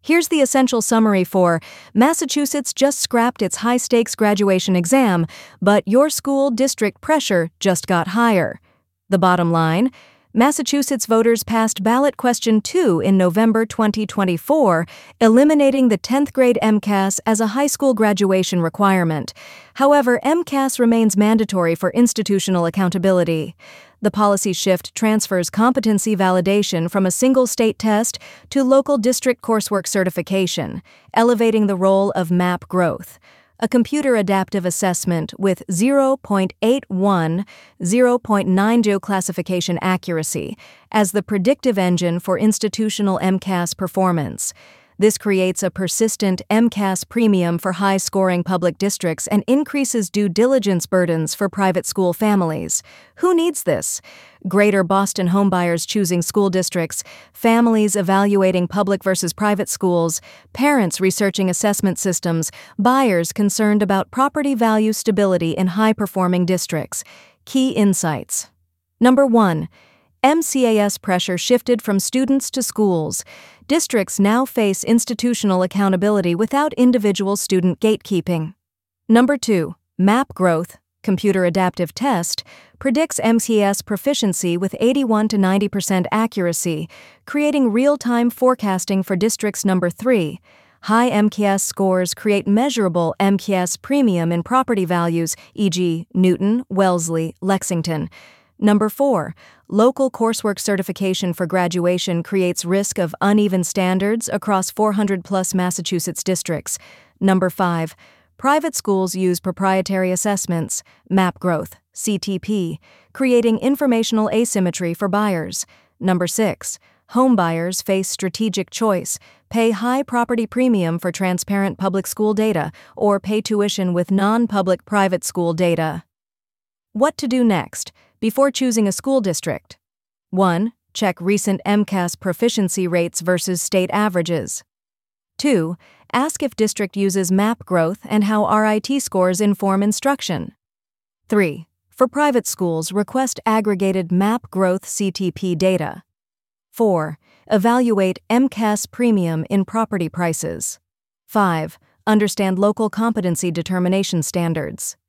Here's the essential summary for Massachusetts just scrapped its high-stakes graduation exam, but your school district pressure just got higher. The bottom line: Massachusetts voters passed ballot question 2 in November 2024, eliminating the 10th grade MCAS as a high school graduation requirement. However, MCAS remains mandatory for institutional accountability. The policy shift transfers competency validation from a single state test to local district coursework certification, elevating the role of MAP growth, a computer adaptive assessment with 0.81, 0.90 classification accuracy, as the predictive engine for institutional MCAS performance. This creates a persistent MCAS premium for high-scoring public districts and increases due diligence burdens for private school families. Who needs this? Greater Boston homebuyers choosing school districts, families evaluating public versus private schools, parents researching assessment systems, buyers concerned about property value stability in high-performing districts. Key insights. Number 1. MCAS pressure shifted from students to schools. Districts now face institutional accountability without individual student gatekeeping. Number 2. MAP growth, computer adaptive test, predicts MCAS proficiency with 81 to 90% accuracy, creating real-time forecasting for districts. Number 3. High MCAS scores create measurable MCAS premium in property values, e.g., Newton, Wellesley, Lexington. Number 4. Local coursework certification for graduation creates risk of uneven standards across 400-plus Massachusetts districts. Number 5. Private schools use proprietary assessments, MAP growth, CTP, creating informational asymmetry for buyers. Number 6. Home buyers face strategic choice: pay high property premium for transparent public school data or pay tuition with non-public private school data. What to do next? Before choosing a school district. 1. Check recent MCAS proficiency rates versus state averages. 2. Ask if district uses MAP growth and how RIT scores inform instruction. 3. For private schools, request aggregated MAP growth CTP data. 4. Evaluate MCAS premium in property prices. 5. Understand local competency determination standards.